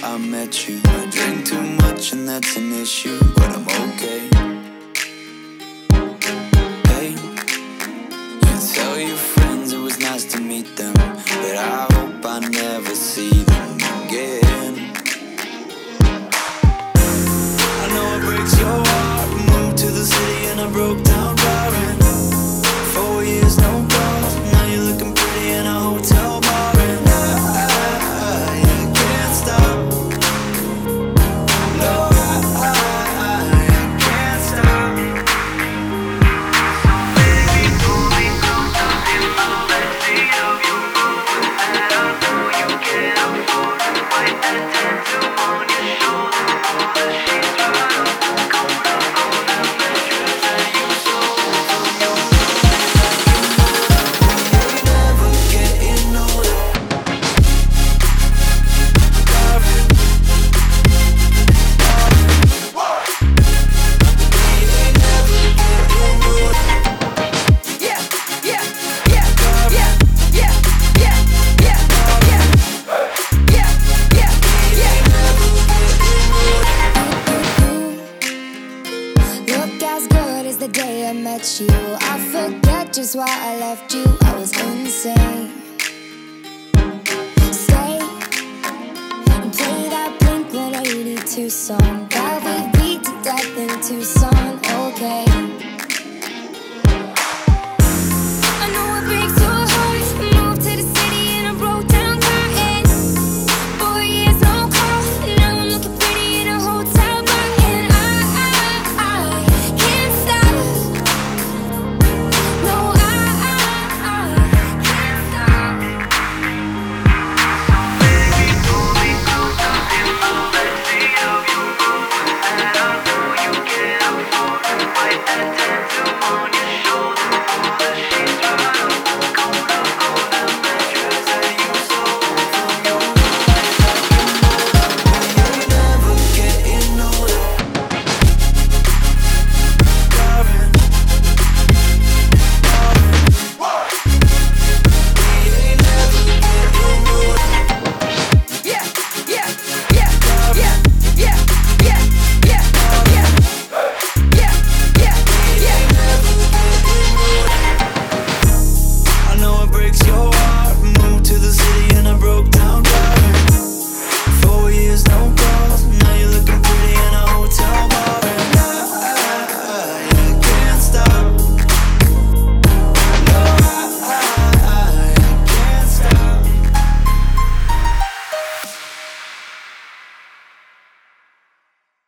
I met you. I drink too much and that's an issue, but I'm okay. Hey, you tell your friends it was nice to meet them, but I hope I never see them again. I know it breaks your heart. Moved to the city and I broke down crying. 4 years, no calls. Now you're looking pretty in a hotel bar, and I can't stop. No, I can't stop. So baby, pull me closer in the backseat of your Rover that I know you can't afford. Wipe that tattoo on your shoulder, pull the sheets right up, cold up all that mattress that you sold from your never getting older. Yeah, yeah, yeah, yeah, yeah, yeah, yeah, yeah, yeah, yeah, yeah. Look as good as the day I met you. I forget just why I left you. I was insane. Stay and play that Blink-182 song that we beat to death in Tucson.